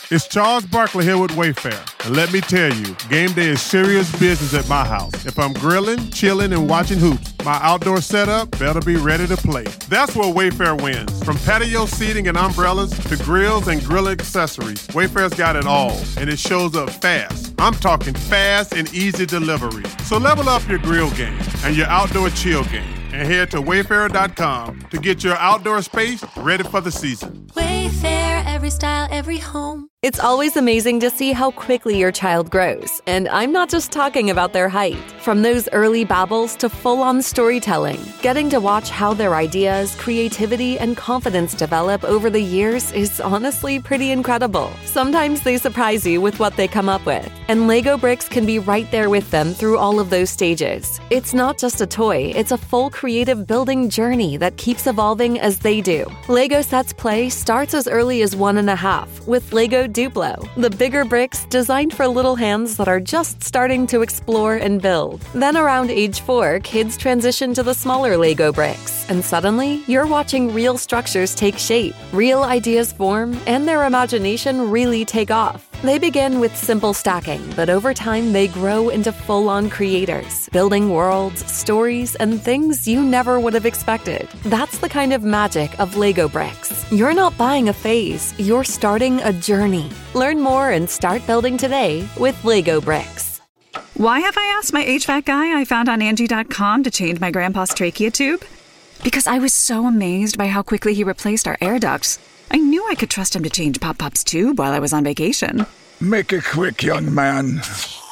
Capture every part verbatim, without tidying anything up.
It's Charles Barkley here with Wayfair. And let me tell you, game day is serious business at my house. If I'm grilling, chilling, and watching hoops, my outdoor setup better be ready to play. That's where Wayfair wins. From patio seating and umbrellas to grills and grill accessories, Wayfair's got it all, and it shows up fast. I'm talking fast and easy delivery. So level up your grill game and your outdoor chill game, and head to wayfair dot com to get your outdoor space ready for the season. Wayfair, every style, every home. It's always amazing to see how quickly your child grows. And I'm not just talking about their height. From those early babbles to full-on storytelling, getting to watch how their ideas, creativity, and confidence develop over the years is honestly pretty incredible. Sometimes they surprise you with what they come up with. And Lego Bricks can be right there with them through all of those stages. It's not just a toy, it's a full creative building journey that keeps evolving as they do. Lego Sets Play starts as early as one and a half with Lego Duplo, the bigger bricks designed for little hands that are just starting to explore and build. Then around age four, kids transition to the smaller Lego bricks, and suddenly you're watching real structures take shape, real ideas form, and their imagination really take off. They begin with simple stacking, but over time they grow into full-on creators, building worlds, stories, and things you never would have expected. That's the kind of magic of Lego Bricks. You're not buying a phase, you're starting a journey. Learn more and start building today with Lego Bricks. Why have I asked my H V A C guy I found on Angie dot com to change my grandpa's trachea tube? Because I was so amazed by how quickly he replaced our air ducts. I knew I could trust him to change Pop Pop's tube while I was on vacation. Make it quick, young man.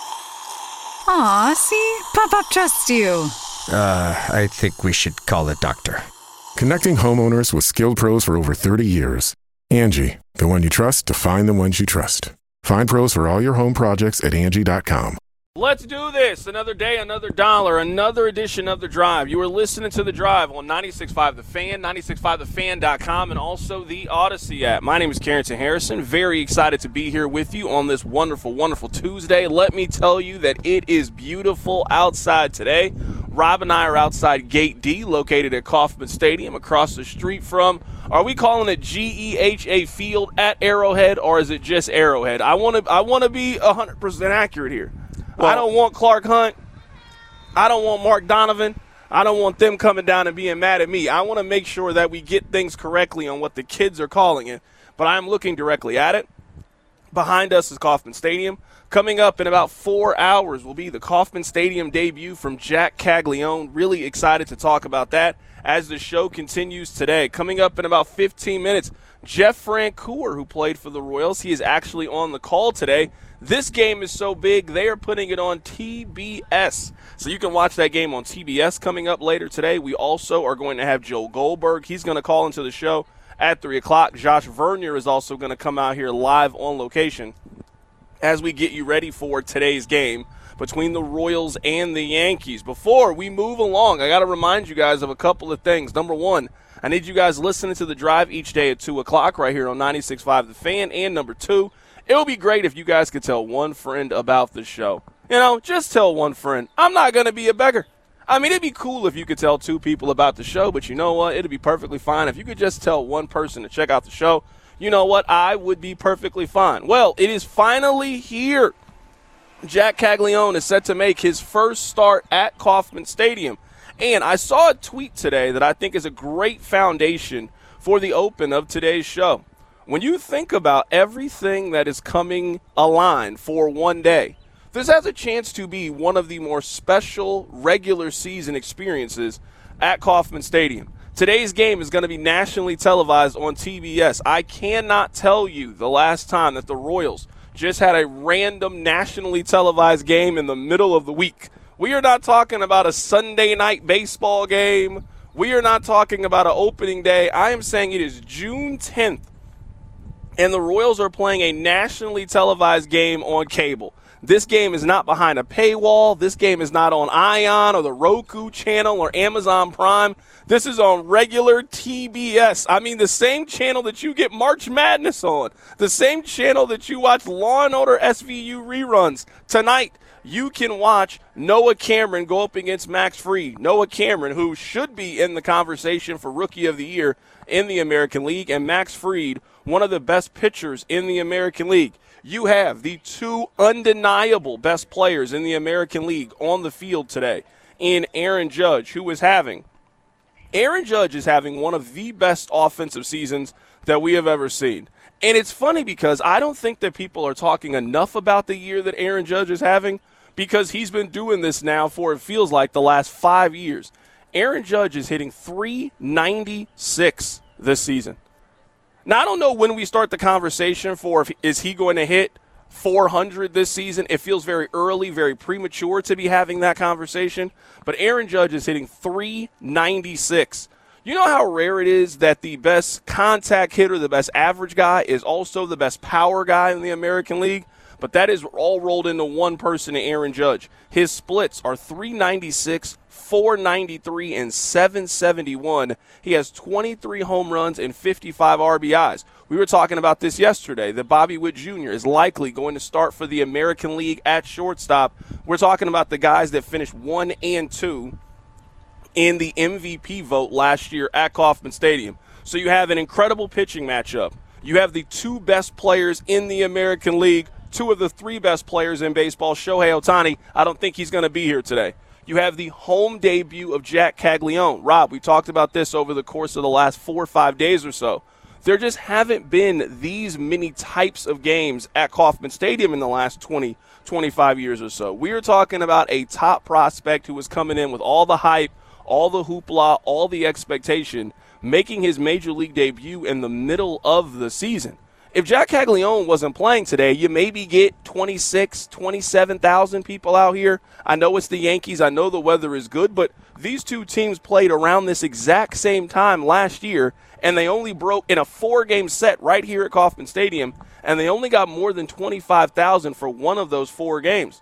Aw, see? Pop Pop trusts you. Uh, I think we should call a doctor. Connecting homeowners with skilled pros for over thirty years. Angie, the one you trust to find the ones you trust. Find pros for all your home projects at Angie dot com. Let's do this. Another day, another dollar, another edition of The Drive. You are listening to The Drive on ninety-six point five The Fan, ninety-six point five the fan dot com, and also the Odyssey app. My name is Carrington Harrison. Very excited to be here with you on this wonderful, wonderful Tuesday. Let me tell you that it is beautiful outside today. Rob and I are outside Gate D, located at Kauffman Stadium, across the street from, are we calling it G E H A Field at Arrowhead, or is it just Arrowhead? I want to I want to be one hundred percent accurate here. Well, I don't want Clark Hunt. I don't want Mark Donovan. I don't want them coming down and being mad at me. I want to make sure that we get things correctly on what the kids are calling it, but I'm looking directly at it. Behind us is Kauffman Stadium. Coming up in about four hours will be the Kauffman Stadium debut from Jack Caglione. Really excited to talk about that as the show continues today. Coming up in about fifteen minutes, Jeff Francoeur, who played for the Royals. He is actually on the call today. This game is so big, they are putting it on T B S. So you can watch that game on T B S coming up later today. We also are going to have Joe Goldberg. He's going to call into the show at three o'clock. Josh Vernier is also going to come out here live on location as we get you ready for today's game between the Royals and the Yankees. Before we move along, I got to remind you guys of a couple of things. Number one, I need you guys listening to The Drive each day at two o'clock right here on ninety-six point five The Fan. And number two, it would be great if you guys could tell one friend about the show. You know, just tell one friend. I'm not going to be a beggar. I mean, it'd be cool if you could tell two people about the show, but you know what? It'd be perfectly fine if you could just tell one person to check out the show. You know what? I would be perfectly fine. Well, it is finally here. Jack Caglione is set to make his first start at Kauffman Stadium. And I saw a tweet today that I think is a great foundation for the open of today's show. When you think about everything that is coming aligned for one day, this has a chance to be one of the more special regular season experiences at Kauffman Stadium. Today's game is going to be nationally televised on T B S. I cannot tell you the last time that the Royals just had a random nationally televised game in the middle of the week. We are not talking about a Sunday night baseball game. We are not talking about an opening day. I am saying it is June tenth. And the Royals are playing a nationally televised game on cable. This game is not behind a paywall. This game is not on Ion or the Roku channel or Amazon Prime. This is on regular T B S. I mean, the same channel that you get March Madness on. The same channel that you watch Law and Order S V U reruns. Tonight, you can watch Noah Cameron go up against Max Fried. Noah Cameron, who should be in the conversation for Rookie of the Year in the American League, and Max Fried, one of the best pitchers in the American League. You have the two undeniable best players in the American League on the field today in Aaron Judge, who is having Aaron Judge is having one of the best offensive seasons that we have ever seen. And it's funny because I don't think that people are talking enough about the year that Aaron Judge is having, because he's been doing this now for, it feels like, the last five years. Aaron Judge is hitting three ninety-six this season. Now, I don't know when we start the conversation for if, is he going to hit four hundred this season. It feels very early, very premature to be having that conversation. But Aaron Judge is hitting three ninety-six. You know how rare it is that the best contact hitter, the best average guy, is also the best power guy in the American League? But that is all rolled into one person in Aaron Judge. His splits are three ninety-six, four ninety-three, and seven seventy-one. He has twenty-three home runs and fifty-five R B Is. We were talking about this yesterday, that Bobby Witt Junior is likely going to start for the American League at shortstop. We're talking about the guys that finished one and two in the M V P vote last year at Kauffman Stadium. So you have an incredible pitching matchup. You have the two best players in the American League, two of the three best players in baseball. Shohei Ohtani, I don't think he's going to be here today. You have the home debut of Jack Caglione. Rob, we talked about this over the course of the last four or five days or so. There just haven't been these many types of games at Kauffman Stadium in the last twenty, twenty-five years or so. We are talking about a top prospect who was coming in with all the hype, all the hoopla, all the expectation, making his major league debut in the middle of the season. If Jack Caglione wasn't playing today, you maybe get twenty-six, twenty-seven thousand people out here. I know it's the Yankees. I know the weather is good, but these two teams played around this exact same time last year, and they only broke in a four-game set right here at Kauffman Stadium, and they only got more than twenty-five thousand for one of those four games.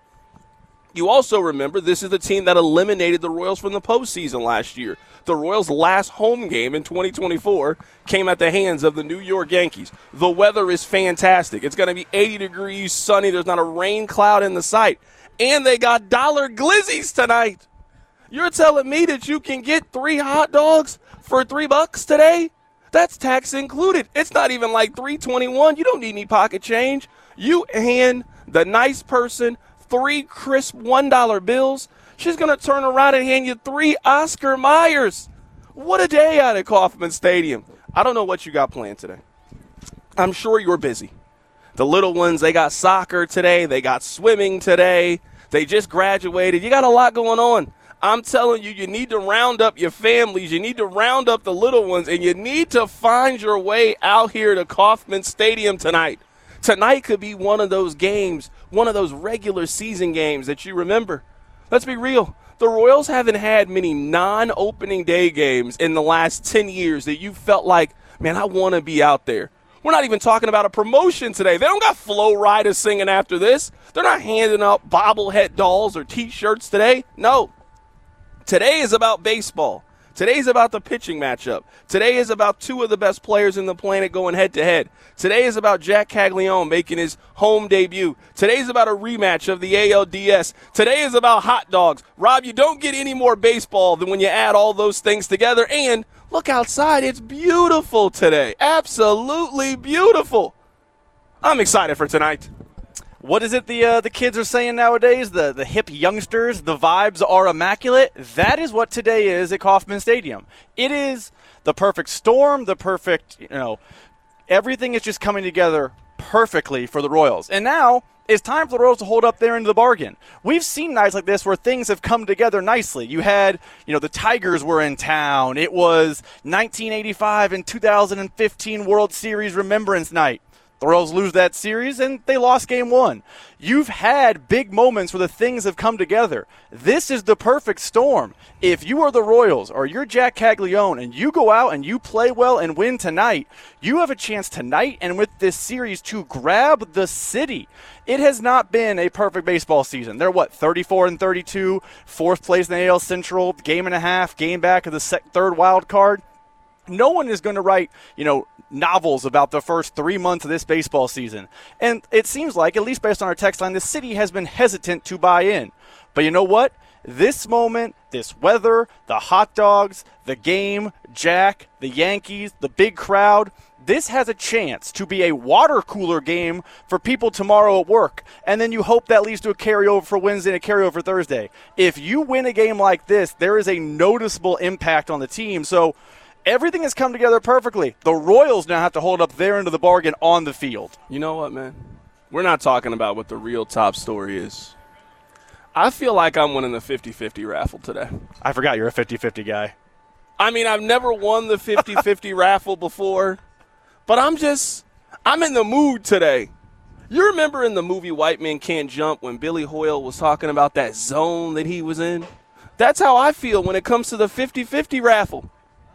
You also remember this is the team that eliminated the Royals from the postseason last year. The Royals' last home game in twenty twenty-four came at the hands of the New York Yankees. The weather is fantastic. It's going to be eighty degrees, sunny. There's not a rain cloud in the sight. And they got dollar glizzies tonight. You're telling me that you can get three hot dogs for three bucks today? That's tax included. It's not even like three twenty-one. You don't need any pocket change. You hand the nice person three crisp one dollar bills. She's going to turn around and hand you three Oscar Mayers. What a day out at Kauffman Stadium. I don't know what you got planned today. I'm sure you're busy. The little ones, they got soccer today. They got swimming today. They just graduated. You got a lot going on. I'm telling you, you need to round up your families. You need to round up the little ones, and you need to find your way out here to Kauffman Stadium tonight. Tonight could be one of those games, one of those regular season games that you remember. Let's be real. The Royals haven't had many non-opening day games in the last ten years that you felt like, man, I want to be out there. We're not even talking about a promotion today. They don't got Flo Rida singing after this. They're not handing out bobblehead dolls or T-shirts today. No. Today is about baseball. Today is about the pitching matchup. Today is about two of the best players in the planet going head-to-head. Today is about Jack Caglione making his home debut. Today is about a rematch of the A L D S. Today is about hot dogs. Rob, you don't get any more baseball than when you add all those things together. And look outside. It's beautiful today. Absolutely beautiful. I'm excited for tonight. What is it the uh, the kids are saying nowadays? The the hip youngsters, the vibes are immaculate. That is what today is at Kauffman Stadium. It is the perfect storm, the perfect, you know, everything is just coming together perfectly for the Royals. And now it's time for the Royals to hold up their end of the bargain. We've seen nights like this where things have come together nicely. You had, you know, the Tigers were in town. It was nineteen eighty-five and two thousand fifteen World Series Remembrance Night. The Royals lose that series, and they lost game one. You've had big moments where the things have come together. This is the perfect storm. If you are the Royals or you're Jack Caglione and you go out and you play well and win tonight, you have a chance tonight and with this series to grab the city. It has not been a perfect baseball season. They're, what, thirty-four and thirty-two, fourth place in the A L Central, game and a half, game back of the sec- third wild card. No one is going to write, you know, novels about the first three months of this baseball season. And it seems like, at least based on our text line, the city has been hesitant to buy in. But you know what? This moment, this weather, the hot dogs, the game, Jack, the Yankees, the big crowd, this has a chance to be a water cooler game for people tomorrow at work, and then you hope that leads to a carryover for Wednesday and a carryover for Thursday. If you win a game like this, there is a noticeable impact on the team. So everything has come together perfectly. The Royals now have to hold up their end of the bargain on the field. You know what, man? We're not talking about what the real top story is. I feel like I'm winning the fifty-fifty raffle today. I forgot you're a fifty-fifty guy. I mean, I've never won the fifty-fifty raffle before, but I'm just – I'm in the mood today. You remember in the movie White Men Can't Jump when Billy Hoyle was talking about that zone that he was in? That's how I feel when it comes to the fifty-fifty raffle.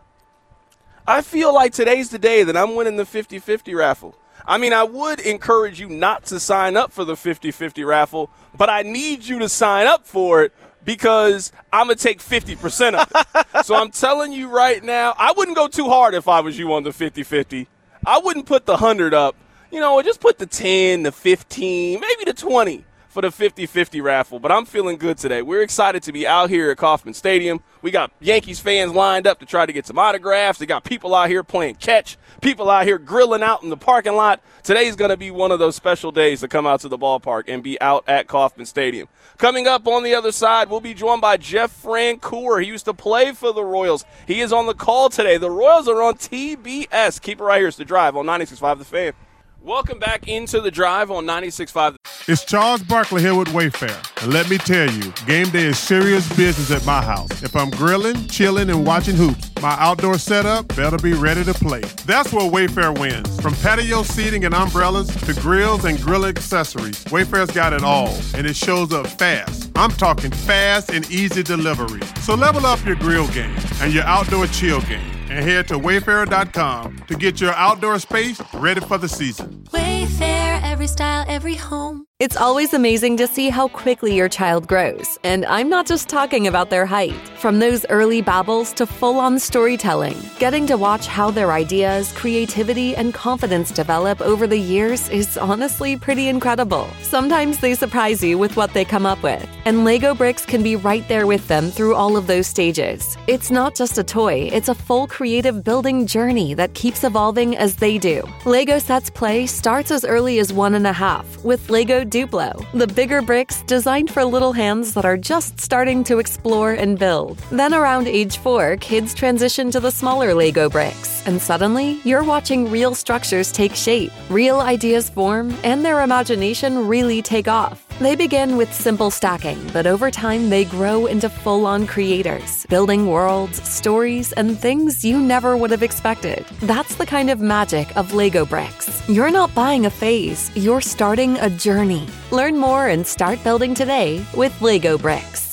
I feel like today's the day that I'm winning the fifty-fifty raffle. I mean, I would encourage you not to sign up for the fifty-fifty raffle, but I need you to sign up for it because I'm going to take fifty percent of it. So I'm telling you right now, I wouldn't go too hard if I was you on the fifty-fifty. I wouldn't put the one hundred up. You know, just put the ten, the fifteen, maybe the twenty for the fifty-fifty raffle. But I'm feeling good today. We're excited to be out here at Kauffman Stadium. We got Yankees fans lined up to try to get some autographs. They got people out here playing catch, people out here grilling out in the parking lot. Today's going to be one of those special days to come out to the ballpark and be out at Kauffman Stadium. Coming up on the other side, we'll be joined by Jeff Francoeur. He used to play for the Royals. He is on the call today. The Royals are on T B S. Keep it right here. It's The Drive on ninety-six point five The Fan. Welcome back into The Drive on ninety-six point five. It's Charles Barkley here with Wayfair. And let me tell you, game day is serious business at my house. If I'm grilling, chilling, and watching hoops, my outdoor setup better be ready to play. That's where Wayfair wins. From patio seating and umbrellas to grills and grill accessories, Wayfair's got it all, and it shows up fast. I'm talking fast and easy delivery. So level up your grill game and your outdoor chill game, and head to wayfair dot com to get your outdoor space ready for the season. Wayfair, every style, every home. It's always amazing to see how quickly your child grows, and I'm not just talking about their height. From those early babbles to full-on storytelling, getting to watch how their ideas, creativity, and confidence develop over the years is honestly pretty incredible. Sometimes they surprise you with what they come up with, and Lego Bricks can be right there with them through all of those stages. It's not just a toy, it's a full creative building journey that keeps evolving as they do. Lego Sets Play starts as early as one and a half with Lego Duplo, the bigger bricks designed for little hands that are just starting to explore and build. Then around age four, kids transition to the smaller Lego bricks, and suddenly you're watching real structures take shape, real ideas form, and their imagination really take off. They begin with simple stacking, but over time they grow into full-on creators, building worlds, stories, and things you never would have expected. That's the kind of magic of Lego Bricks. You're not buying a phase, you're starting a journey. Learn more and start building today with Lego Bricks.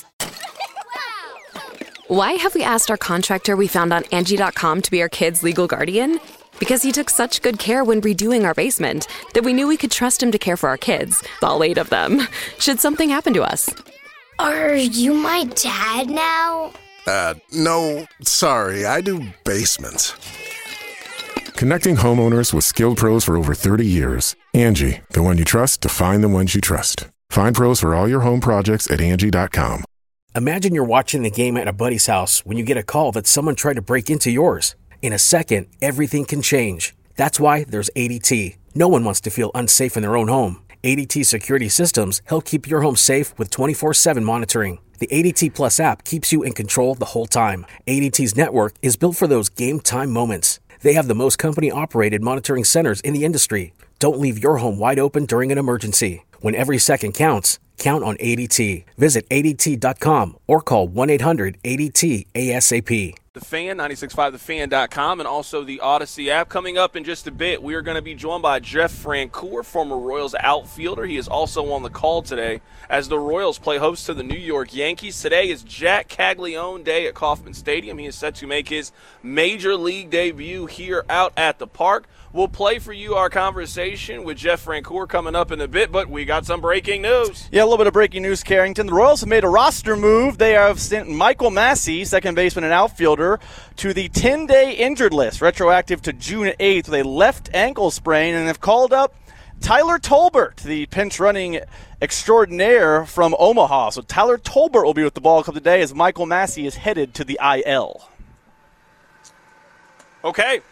Why have we asked our contractor we found on Angie dot com to be our kids' legal guardian? Because he took such good care when redoing our basement that we knew we could trust him to care for our kids, all eight of them, should something happen to us. Are you my dad now? Uh, no, sorry, I do basements. Connecting homeowners with skilled pros for over thirty years. Angie, the one you trust to find the ones you trust. Find pros for all your home projects at Angie dot com. Imagine you're watching the game at a buddy's house when you get a call that someone tried to break into yours. In a second, everything can change. That's why there's A D T. No one wants to feel unsafe in their own home. A D T security systems help keep your home safe with twenty-four seven monitoring. The A D T Plus app keeps you in control the whole time. A D T's network is built for those game time moments. They have the most company-operated monitoring centers in the industry. Don't leave your home wide open during an emergency. When every second counts, count on A D T. Visit A D T dot com or call one eight hundred A D T A S A P. The Fan, ninety-six point five the fan dot com, and also the Odyssey app. Coming up in just a bit, we are going to be joined by Jeff Francoeur, former Royals outfielder. He is also on the call today as the Royals play host to the New York Yankees. Today is Jack Caglione Day at Kauffman Stadium. He is set to make his major league debut here out at the park. We'll play for you our conversation with Jeff Francoeur coming up in a bit, but we got some breaking news. Yeah, a little bit of breaking news, Carrington. The Royals have made a roster move. They have sent Michael Massey, second baseman and outfielder, to the ten-day injured list, retroactive to June eighth with a left ankle sprain, and have called up Tyler Tolbert, the pinch-running extraordinaire from Omaha. So Tyler Tolbert will be with the ball club today as Michael Massey is headed to the I L. Okay.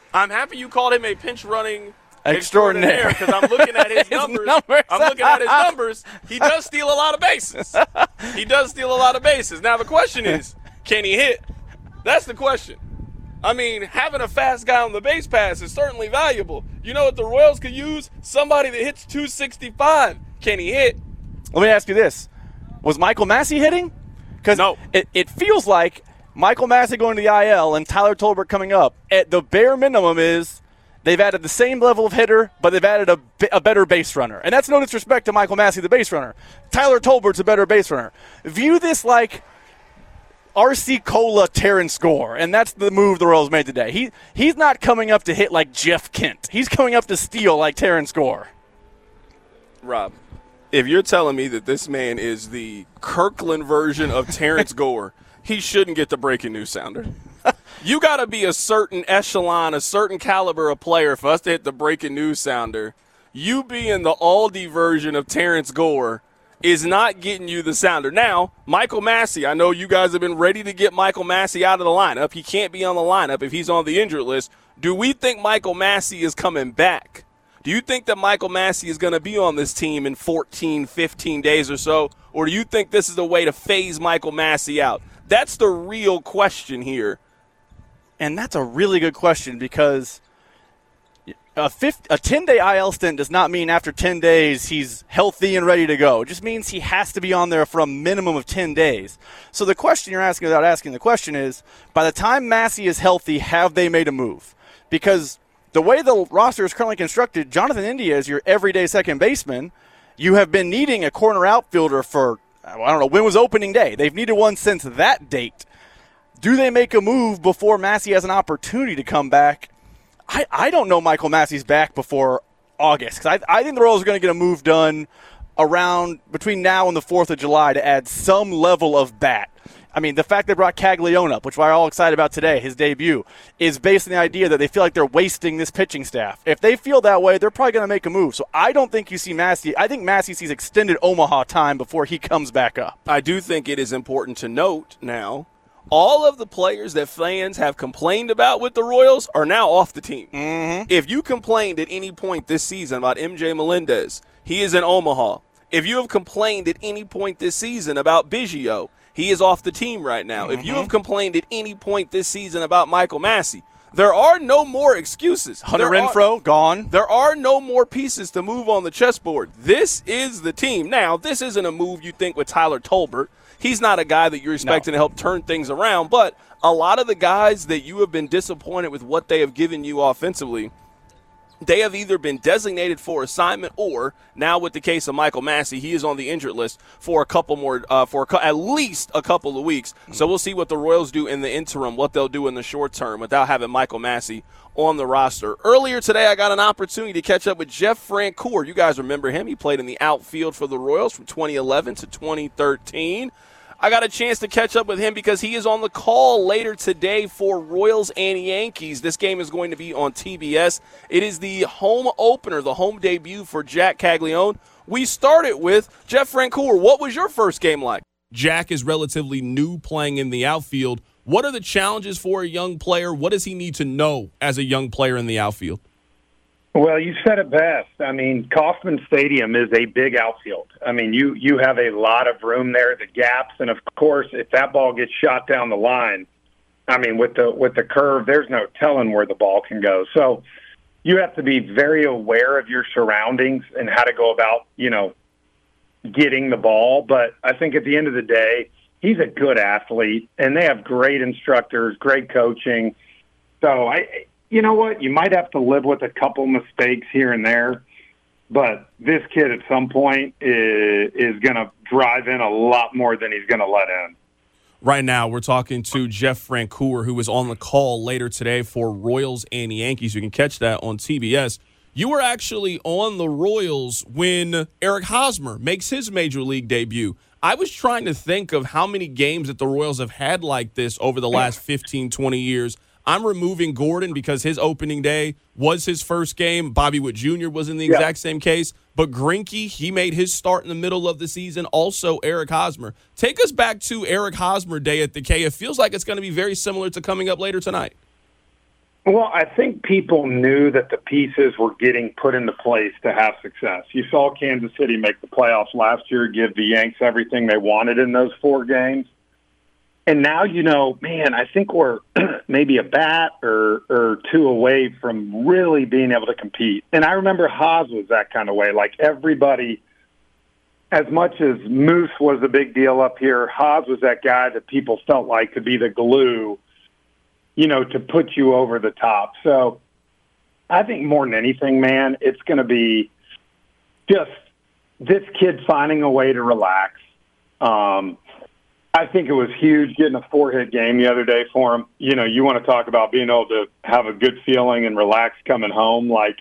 I'm happy you called him a pinch running extraordinaire because I'm looking at his, his numbers. numbers. I'm looking at his numbers. He does steal a lot of bases. He does steal a lot of bases. Now the question is, can he hit? That's the question. I mean, having a fast guy on the base pass is certainly valuable. You know what the Royals could use? Somebody that hits two sixty-five. Can he hit? Let me ask you this. Was Michael Massey hitting? Because no. it, it feels like Michael Massey going to the I L and Tyler Tolbert coming up, at the bare minimum is they've added the same level of hitter, but they've added a, a better base runner. And that's no disrespect to Michael Massey, the base runner. Tyler Tolbert's a better base runner. View this like R C Cola Terrence Gore, and that's the move the Royals made today. He He's not coming up to hit like Jeff Kent. He's coming up to steal like Terrence Gore. Rob, if you're telling me that this man is the Kirkland version of Terrence Gore, he shouldn't get the breaking news sounder. You got to be a certain echelon, a certain caliber of player for us to hit the breaking news sounder. You being the Aldi version of Terrence Gore is not getting you the sounder. Now, Michael Massey, I know you guys have been ready to get Michael Massey out of the lineup. He can't be on the lineup if he's on the injured list. Do we think Michael Massey is coming back? Do you think that Michael Massey is going to be on this team in fourteen, fifteen days or so? Or do you think this is a way to phase Michael Massey out? That's the real question here. And that's a really good question because a ten-day I L stint does not mean after ten days he's healthy and ready to go. It just means he has to be on there for a minimum of ten days. So the question you're asking without asking the question is, by the time Massey is healthy, have they made a move? Because the way the roster is currently constructed, Jonathan India is your everyday second baseman. You have been needing a corner outfielder for, I don't know, when was opening day? They've needed one since that date. Do they make a move before Massey has an opportunity to come back? I, I don't know Michael Massey's back before August. Because I, I think the Royals are going to get a move done around between now and the fourth of July to add some level of bat. I mean, the fact they brought Caglione up, which we're all excited about today, his debut, is based on the idea that they feel like they're wasting this pitching staff. If they feel that way, they're probably going to make a move. So I don't think you see Massey. I think Massey sees extended Omaha time before he comes back up. I do think it is important to note now, all of the players that fans have complained about with the Royals are now off the team. Mm-hmm. If you complained at any point this season about M J Melendez, he is in Omaha. If you have complained at any point this season about Biggio, he is off the team right now. Mm-hmm. If you have complained at any point this season about Michael Massey, there are no more excuses. Hunter there Renfroe, are, gone. There are no more pieces to move on the chessboard. This is the team. Now, this isn't a move you think with Tyler Tolbert. He's not a guy that you're expecting no. to help turn things around, but a lot of the guys that you have been disappointed with what they have given you offensively, they have either been designated for assignment or, now with the case of Michael Massey, he is on the injured list for a couple more, uh, for a, at least a couple of weeks. Mm-hmm. So we'll see what the Royals do in the interim, what they'll do in the short term without having Michael Massey on the roster. Earlier today, I got an opportunity to catch up with Jeff Francoeur. You guys remember him. He played in the outfield for the Royals from twenty eleven to twenty thirteen. I got a chance to catch up with him because he is on the call later today for Royals and Yankees. This game is going to be on T B S. It is the home opener, the home debut for Jack Caglione. We started with Jeff Francoeur. What was your first game like? Jack is relatively new playing in the outfield. What are the challenges for a young player? What does he need to know as a young player in the outfield? Well, you said it best. I mean, Kauffman Stadium is a big outfield. I mean, you, you have a lot of room there, the gaps, and of course, if that ball gets shot down the line, I mean, with the with the curve, there's no telling where the ball can go. So you have to be very aware of your surroundings and how to go about, you know, getting the ball. But I think at the end of the day, he's a good athlete, and they have great instructors, great coaching. So I. You know what? You might have to live with a couple mistakes here and there, but this kid at some point is, is going to drive in a lot more than he's going to let in. Right now, we're talking to Jeff Francoeur, who is on the call later today for Royals and Yankees. You can catch that on T B S. You were actually on the Royals when Eric Hosmer makes his Major League debut. I was trying to think of how many games that the Royals have had like this over the last fifteen, twenty years. I'm removing Gordon because his opening day was his first game. Bobby Witt Junior was in the exact yeah. same case. But Greinke, he made his start in the middle of the season. Also, Eric Hosmer. Take us back to Eric Hosmer Day at the K. It feels like it's going to be very similar to coming up later tonight. Well, I think people knew that the pieces were getting put into place to have success. You saw Kansas City make the playoffs last year, give the Yanks everything they wanted in those four games. And now, you know, man, I think we're maybe a bat or, or two away from really being able to compete. And I remember Haas was that kind of way. Like everybody, as much as Moose was a big deal up here, Haas was that guy that people felt like could be the glue, you know, to put you over the top. So I think more than anything, man, it's going to be just this kid finding a way to relax. Um, I think it was huge getting a four-hit game the other day for him. You know, you want to talk about being able to have a good feeling and relax coming home, like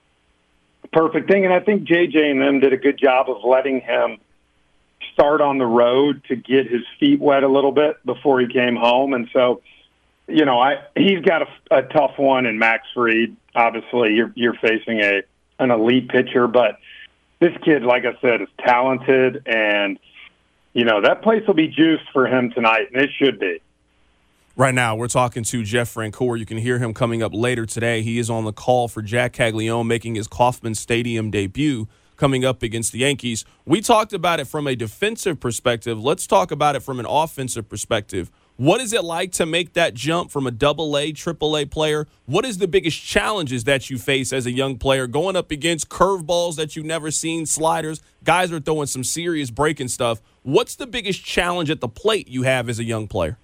perfect thing. And I think J J and them did a good job of letting him start on the road to get his feet wet a little bit before he came home. And so, you know, I he's got a, a tough one in Max Fried. Obviously, you're you're facing a an elite pitcher, but this kid, like I said, is talented, and you know that place will be juiced for him tonight, and it should be. Right now, we're talking to Jeff Francoeur. You can hear him coming up later today. He is on the call for Jack Caglianone making his Kauffman Stadium debut coming up against the Yankees. We talked about it from a defensive perspective. Let's talk about it from an offensive perspective. What is it like to make that jump from a double-A, triple-A player? What is the biggest challenges that you face as a young player going up against curveballs that you've never seen, sliders? Guys are throwing some serious breaking stuff. What's the biggest challenge at the plate you have as a young player?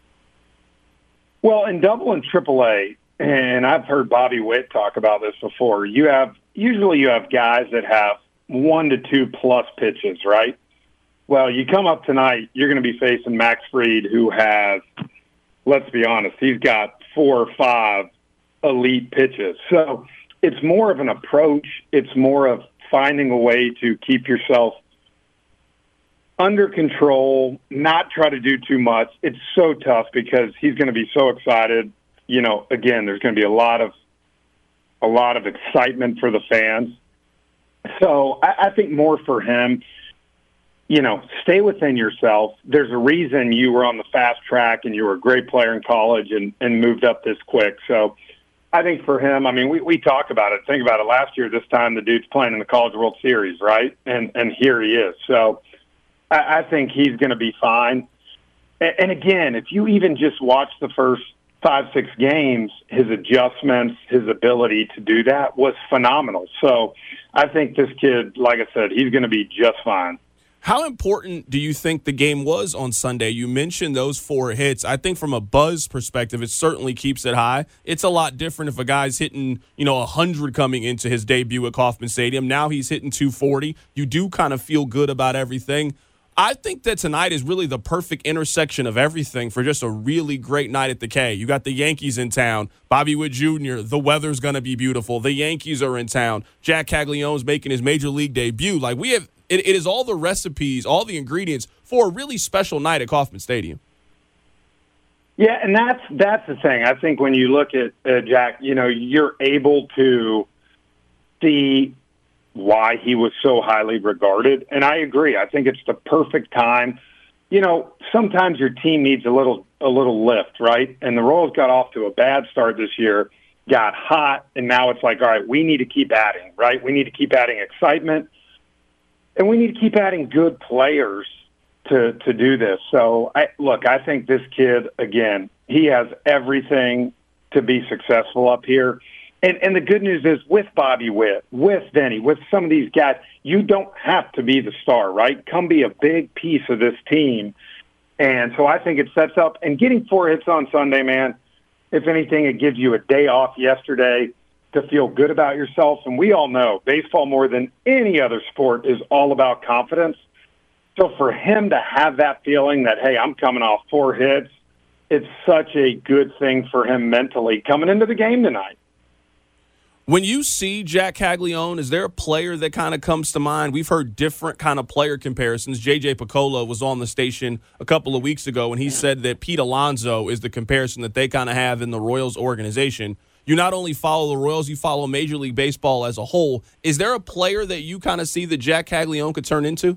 Well, in double and triple A, and I've heard Bobby Witt talk about this before, you have usually you have guys that have one to two plus pitches, right? Well, you come up tonight, you're going to be facing Max Fried, who has, let's be honest, he's got four or five elite pitches. So it's more of an approach. It's more of finding a way to keep yourself under control, not try to do too much. It's so tough because he's going to be so excited. You know, again, there's going to be a lot of a lot of excitement for the fans. So I, I think more for him, you know, stay within yourself. There's a reason you were on the fast track and you were a great player in college and, and moved up this quick. So I think for him, I mean, we, we talk about it. Think about it. Last year, this time, the dude's playing in the College World Series, right? And and here he is. So I, I think he's going to be fine. And, and again, if you even just watch the first five, six games, his adjustments, his ability to do that was phenomenal. So I think this kid, like I said, he's going to be just fine. How important do you think the game was on Sunday? You mentioned those four hits. I think from a buzz perspective, it certainly keeps it high. It's a lot different if a guy's hitting, you know, one hundred coming into his debut at Kauffman Stadium. Now he's hitting two forty. You do kind of feel good about everything. I think that tonight is really the perfect intersection of everything for just a really great night at the K. You got the Yankees in town, Bobby Witt Junior The weather's going to be beautiful. The Yankees are in town. Jack Caglianone's making his major league debut. Like we have, it, it is all the recipes, all the ingredients for a really special night at Kauffman Stadium. Yeah, and that's that's the thing. I think when you look at uh, Jack, you know, you're able to see why he was so highly regarded. And I agree. I think it's the perfect time. You know, sometimes your team needs a little a little lift, right? And the Royals got off to a bad start this year, got hot, and now it's like, all right, we need to keep adding, right? We need to keep adding excitement, and we need to keep adding good players to to do this. So, I, look, I think this kid, again, he has everything to be successful up here. And, and the good news is with Bobby Witt, with Denny, with some of these guys, you don't have to be the star, right? Come be a big piece of this team. And so I think it sets up. And getting four hits on Sunday, man, if anything, it gives you a day off yesterday to feel good about yourself. And we all know baseball more than any other sport is all about confidence. So for him to have that feeling that, hey, I'm coming off four hits, it's such a good thing for him mentally coming into the game tonight. When you see Jack Caglianone, is there a player that kind of comes to mind? We've heard different kind of player comparisons. J J Picola was on the station a couple of weeks ago, and he said that Pete Alonso is the comparison that they kind of have in the Royals organization. You not only follow the Royals, you follow Major League Baseball as a whole. Is there a player that you kind of see that Jack Caglianone could turn into?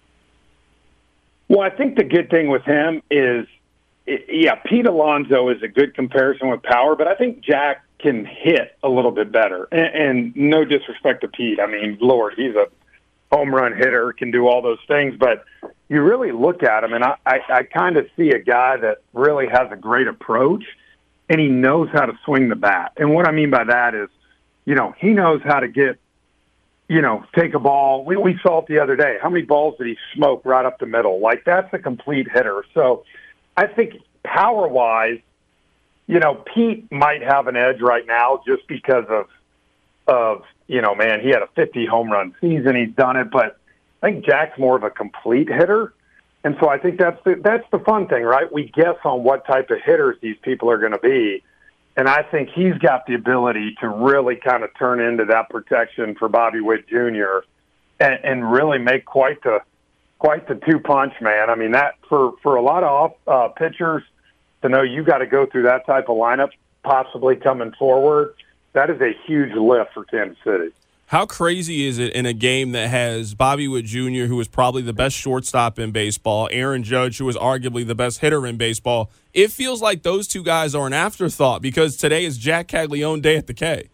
Well, I think the good thing with him is, yeah, Pete Alonso is a good comparison with power, but I think Jack can hit a little bit better. And, and no disrespect to Pete. I mean, Lord, he's a home run hitter, can do all those things. But you really look at him, and I, I, I kind of see a guy that really has a great approach, and he knows how to swing the bat. And what I mean by that is, you know, he knows how to get, you know, take a ball. We, we saw it the other day. How many balls did he smoke right up the middle? Like, that's a complete hitter. So I think power-wise, you know, Pete might have an edge right now just because of, of you know, man, he had a fifty home run season. He's done it. But I think Jack's more of a complete hitter. And so I think that's the, that's the fun thing, right? We guess on what type of hitters these people are going to be. And I think he's got the ability to really kind of turn into that protection for Bobby Witt Junior and, and really make quite the quite the two-punch, man. I mean, that for, for a lot of off, uh, pitchers to know you got to go through that type of lineup, possibly coming forward, that is a huge lift for Kansas City. How crazy is it in a game that has Bobby Witt Junior, who is probably the best shortstop in baseball, Aaron Judge, who is arguably the best hitter in baseball? It feels like those two guys are an afterthought because today is Jack Caglione Day at the K.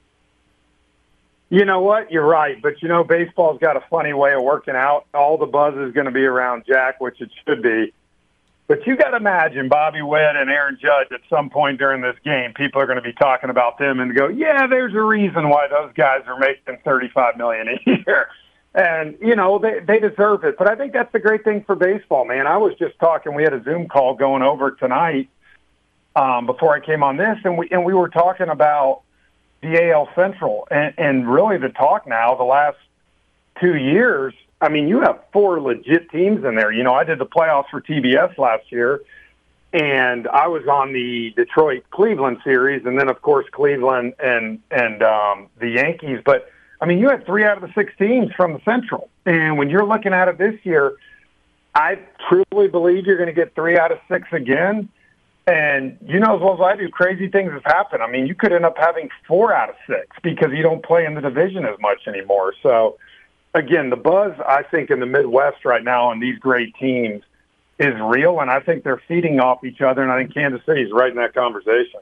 You know what? You're right. But, you know, baseball's got a funny way of working out. All the buzz is going to be around Jack, which it should be. But you got to imagine Bobby Witt and Aaron Judge at some point during this game, people are going to be talking about them and go, yeah, there's a reason why those guys are making thirty-five million dollars a year. And, you know, they, they deserve it. But I think that's the great thing for baseball, man. I was just talking, we had a Zoom call going over tonight um, before I came on this, and we, and we were talking about the A L Central. And, and really the talk now, the last two years, I mean, you have four legit teams in there. You know, I did the playoffs for T B S last year, and I was on the Detroit-Cleveland series, and then, of course, Cleveland and and um, the Yankees. But, I mean, you had three out of the six teams from the Central. And when you're looking at it this year, I truly believe you're going to get three out of six again. And you know as well as I do, crazy things have happened. I mean, you could end up having four out of six because you don't play in the division as much anymore. So, again, the buzz, I think, in the Midwest right now on these great teams is real, and I think they're feeding off each other, and I think Kansas City is right in that conversation.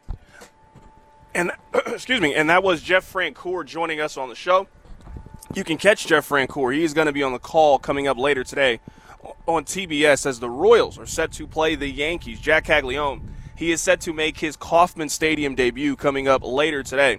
And excuse me, and that was Jeff Francoeur joining us on the show. You can catch Jeff Francoeur. He's going to be on the call coming up later today on T B S as the Royals are set to play the Yankees. Jack Caglione, he is set to make his Kauffman Stadium debut coming up later today.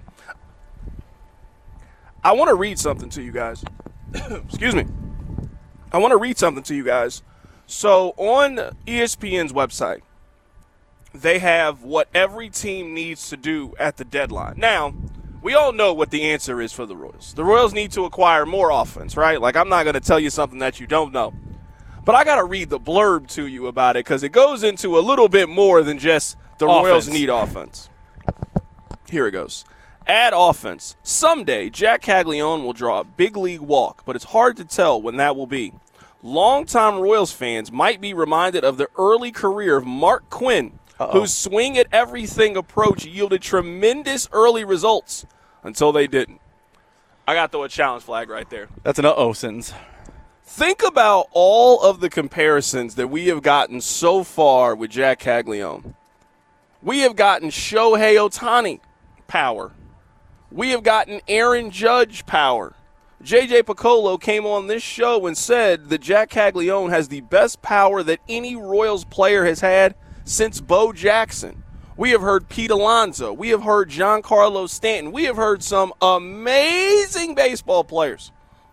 I want to read something to you guys. Excuse me. I want to read something to you guys. So on E S P N's website, they have what every team needs to do at the deadline. Now, we all know what the answer is for the Royals. The Royals need to acquire more offense, right? Like, I'm not going to tell you something that you don't know. But I got to read the blurb to you about it because it goes into a little bit more than just the offense. Royals need offense. Here it goes. Add offense. Someday, Jack Caglione will draw a big league walk, but it's hard to tell when that will be. Longtime Royals fans might be reminded of the early career of Mark Quinn, Uh-oh. whose swing-at-everything approach yielded tremendous early results until they didn't. I got to throw a challenge flag right there. That's an uh-oh sentence. Think about all of the comparisons that we have gotten so far with Jack Caglione. We have gotten Shohei Ohtani power. We have gotten Aaron Judge power. J J Piccolo came on this show and said that Jack Caglione has the best power that any Royals player has had since Bo Jackson. We have heard Pete Alonso. We have heard Giancarlo Stanton. We have heard some amazing baseball players.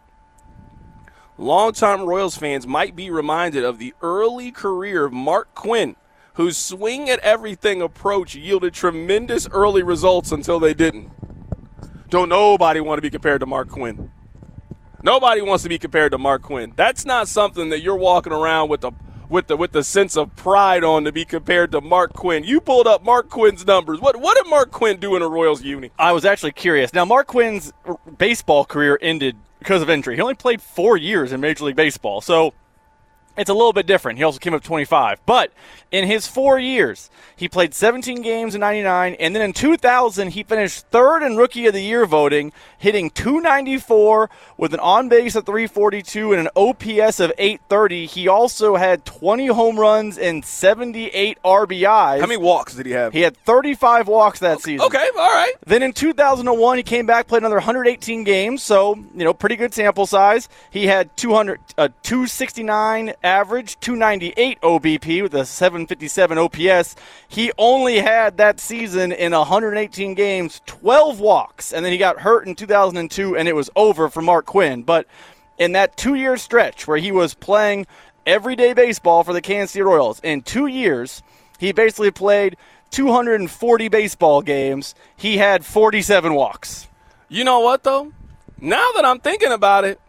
Longtime Royals fans might be reminded of the early career of Mark Quinn, whose swing-at-everything approach yielded tremendous early results until they didn't. Don't nobody want to be compared to Mark Quinn. Nobody wants to be compared to Mark Quinn. That's not something that you're walking around with the with the with the sense of pride on to be compared to Mark Quinn. You pulled up Mark Quinn's numbers. What what did Mark Quinn do in a Royals uni? I was actually curious. Now, Mark Quinn's baseball career ended because of injury. He only played four years in Major League Baseball. So it's a little bit different. He also came up twenty-five. But in his four years, he played seventeen games in ninety-nine, and then in two thousand, he finished third in Rookie of the Year voting, hitting two ninety-four with an on-base of three forty-two and an O P S of eight thirty. He also had twenty home runs and seventy-eight R B Is. How many walks did he have? He had thirty-five walks that okay, season. Okay, all right. Then in two thousand one, he came back, played another one hundred eighteen games, so, you know, pretty good sample size. He had two hundred, uh, two sixty-nine average, two ninety-eight O B P with a seven fifty-seven O P S. He only had that season in one hundred eighteen games, twelve walks, and then he got hurt in two thousand two, and it was over for Mark Quinn. But in that two-year stretch where he was playing everyday baseball for the Kansas City Royals, in two years, he basically played two hundred forty baseball games. He had forty-seven walks. You know what, though? Now that I'm thinking about it,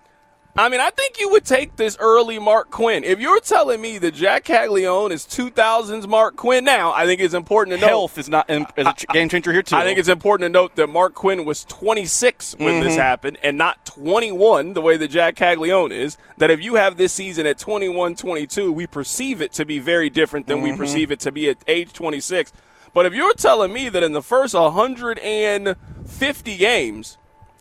I mean, I think you would take this early Mark Quinn. If you're telling me that Jack Caglianone is two thousands Mark Quinn now, I think it's important to note. Health is not is a game changer here, too. I think it's important to note that Mark Quinn was twenty-six when Mm-hmm. this happened and not twenty-one the way that Jack Caglianone is. That if you have this season at twenty-one, twenty-two, we perceive it to be very different than Mm-hmm. we perceive it to be at age twenty-six. But if you're telling me that in the first one hundred fifty games,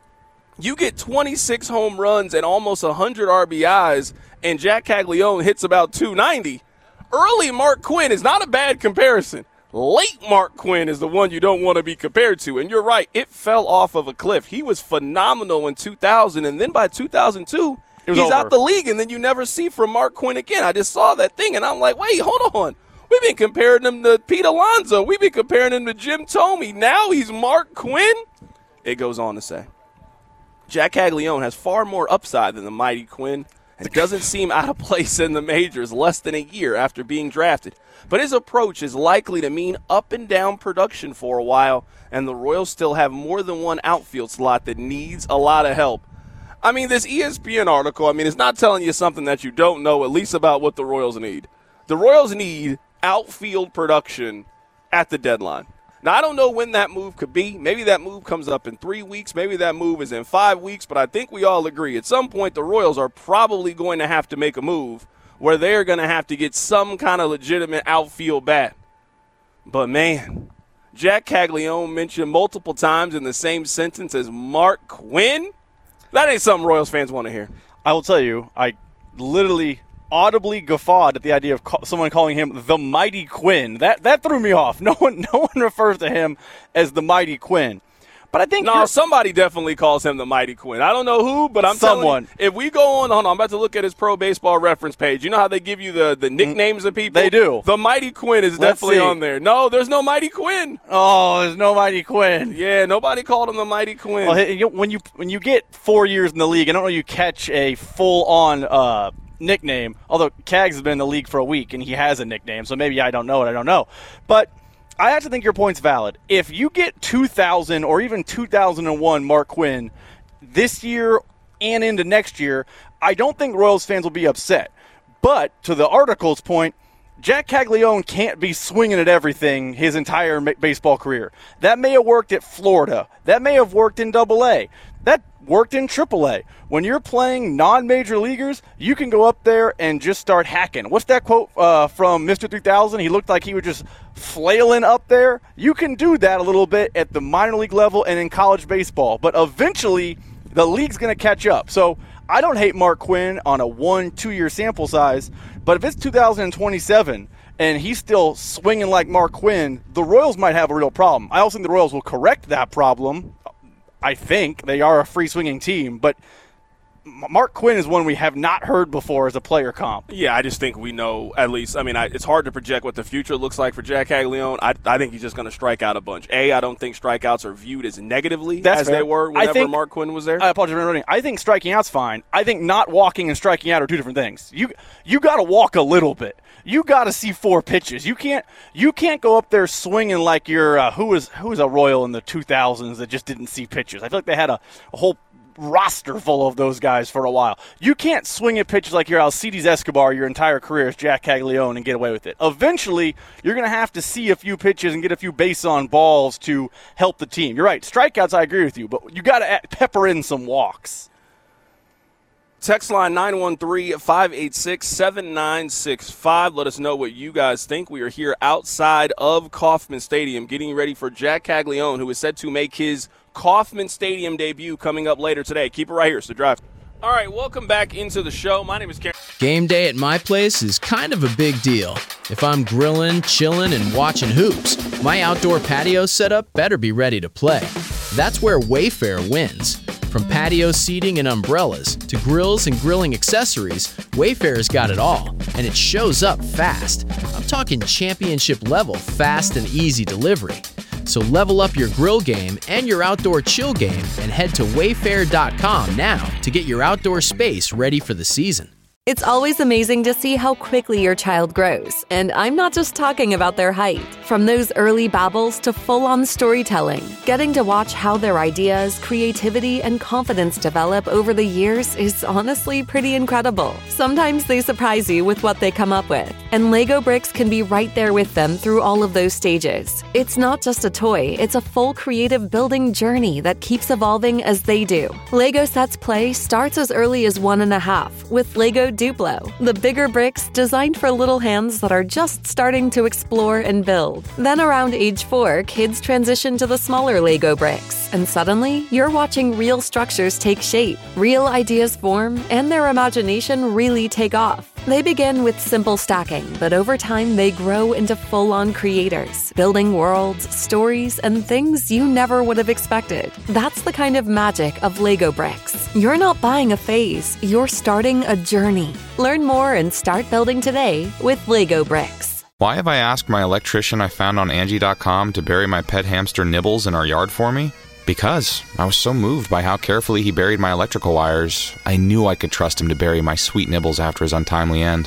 you get twenty-six home runs and almost one hundred R B Is, and Jack Caglianone hits about two ninety. Early Mark Quinn is not a bad comparison. Late Mark Quinn is the one you don't want to be compared to. And you're right, it fell off of a cliff. He was phenomenal in two thousand, and then by two thousand two, he's over. out the league, and then you never see from Mark Quinn again. I just saw that thing, and I'm like, wait, hold on. We've been comparing him to Pete Alonso. We've been comparing him to Jim Thome. Now he's Mark Quinn? It goes on to say, Jack Caglianone has far more upside than the mighty Quinn and doesn't seem out of place in the majors less than a year after being drafted. But his approach is likely to mean up and down production for a while, and the Royals still have more than one outfield slot that needs a lot of help. I mean, this E S P N article, I mean, it's not telling you something that you don't know, at least about what the Royals need. The Royals need outfield production at the deadline. Now, I don't know when that move could be. Maybe that move comes up in three weeks. Maybe that move is in five weeks. But I think we all agree at some point the Royals are probably going to have to make a move where they're going to have to get some kind of legitimate outfield bat. But, man, Jack Caglianone mentioned multiple times in the same sentence as Mark Quinn. That ain't something Royals fans want to hear. I will tell you, I literally audibly guffawed at the idea of ca- someone calling him the Mighty Quinn. That that threw me off. No one no one refers to him as the Mighty Quinn. But I think no, somebody definitely calls him the Mighty Quinn. I don't know who, but I'm someone. telling you, if we go on, hold on, I'm about to look at his Pro Baseball Reference page. You know how they give you the, the nicknames of people? They do. The Mighty Quinn is Let's definitely see. on there. No, there's no Mighty Quinn. Oh, there's no Mighty Quinn. Yeah, nobody called him the Mighty Quinn. Well, hey, you- when you when you get four years in the league, I don't know you catch a full-on uh, nickname, although Cags has been in the league for a week, and he has a nickname, so maybe I don't know it, I don't know. But I actually think your point's valid. If you get two thousand or even two thousand one Mark Quinn this year and into next year, I don't think Royals fans will be upset. But to the article's point, Jack Caglianone can't be swinging at everything his entire ma- baseball career. That may have worked at Florida. That may have worked in Double A. That worked in Triple A. When you're playing non-major leaguers, you can go up there and just start hacking. What's that quote uh, from Mister three thousand? He looked like he was just flailing up there. You can do that a little bit at the minor league level and in college baseball. But eventually, the league's going to catch up. So I don't hate Mark Quinn on a one, two-year sample size. But if it's two thousand twenty-seven and he's still swinging like Mark Quinn, the Royals might have a real problem. I also think the Royals will correct that problem. I think they are a free-swinging team, but Mark Quinn is one we have not heard before as a player comp. Yeah, I just think we know at least. I mean, I, it's hard to project what the future looks like for Jack Caglianone. I, I think he's just going to strike out a bunch. A, I don't think strikeouts are viewed as negatively That's as fair. they were whenever I think, Mark Quinn was there. I apologize for interrupting. I think striking out's fine. I think not walking and striking out are two different things. You you got to walk a little bit. You got to see four pitches. You can't you can't go up there swinging like you're uh, who was who was a Royal in the two thousands that just didn't see pitches. I feel like they had a, a whole roster full of those guys for a while. You can't swing at pitches like you're Alcides Escobar your entire career as Jack Caglianone and get away with it. Eventually, you're going to have to see a few pitches and get a few base on balls to help the team. You're right. Strikeouts, I agree with you, but you got to pepper in some walks. Text line nine one three, five eight six, seven nine six five. Let us know what you guys think. We are here outside of Kauffman Stadium getting ready for Jack Caglione, who is set to make his Kauffman Stadium debut coming up later today. Keep it right here. It's The Drive. All right, welcome back into the show. My name is Karen. Game day at my place is kind of a big deal. If I'm grilling, chilling, and watching hoops, my outdoor patio setup better be ready to play. That's where Wayfair wins. From patio seating and umbrellas to grills and grilling accessories, Wayfair's got it all, and it shows up fast. I'm talking championship level fast and easy delivery. So level up your grill game and your outdoor chill game and head to wayfair dot com now to get your outdoor space ready for the season. It's always amazing to see how quickly your child grows, and I'm not just talking about their height. From those early babbles to full-on storytelling, getting to watch how their ideas, creativity, and confidence develop over the years is honestly pretty incredible. Sometimes they surprise you with what they come up with, and Lego Bricks can be right there with them through all of those stages. It's not just a toy, it's a full creative building journey that keeps evolving as they do. Lego Sets Play starts as early as one and a half with Lego Duplo, the bigger bricks designed for little hands that are just starting to explore and build. Then around age four, kids transition to the smaller Lego bricks, and suddenly you're watching real structures take shape, real ideas form, and their imagination really take off. They begin with simple stacking, but over time they grow into full-on creators, building worlds, stories, and things you never would have expected. That's the kind of magic of Lego Bricks. You're not buying a phase, you're starting a journey. Learn more and start building today with Lego Bricks. Why have I asked my electrician I found on Angie dot com to bury my pet hamster Nibbles in our yard for me? Because I was so moved by how carefully he buried my electrical wires, I knew I could trust him to bury my sweet Nibbles after his untimely end.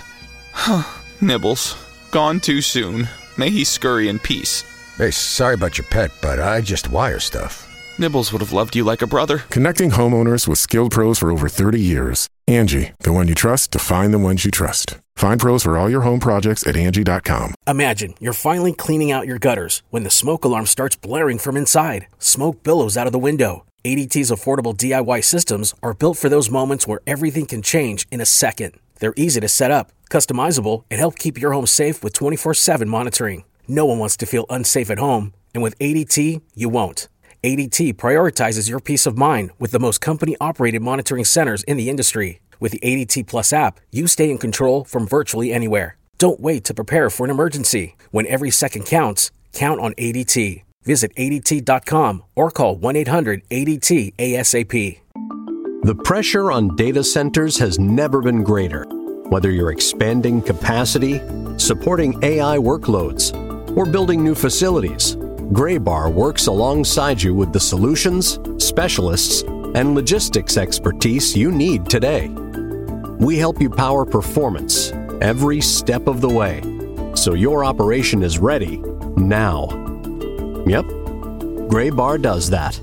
Nibbles, gone too soon. May he scurry in peace. Hey, sorry about your pet, but I just wire stuff. Nibbles would have loved you like a brother. Connecting homeowners with skilled pros for over thirty years. Angie, the one you trust to find the ones you trust. Find pros for all your home projects at Angie dot com. Imagine you're finally cleaning out your gutters when the smoke alarm starts blaring from inside. Smoke billows out of the window. A D T's affordable D I Y systems are built for those moments where everything can change in a second. They're easy to set up, customizable, and help keep your home safe with twenty-four seven monitoring. No one wants to feel unsafe at home, and with A D T, you won't. A D T prioritizes your peace of mind with the most company-operated monitoring centers in the industry. With the A D T Plus app, you stay in control from virtually anywhere. Don't wait to prepare for an emergency. When every second counts, count on A D T. Visit A D T dot com or call one eight hundred A D T ASAP. The pressure on data centers has never been greater. Whether you're expanding capacity, supporting A I workloads, or building new facilities, Graybar works alongside you with the solutions, specialists, and logistics expertise you need today. We help you power performance every step of the way, so your operation is ready now. Yep, Graybar does that.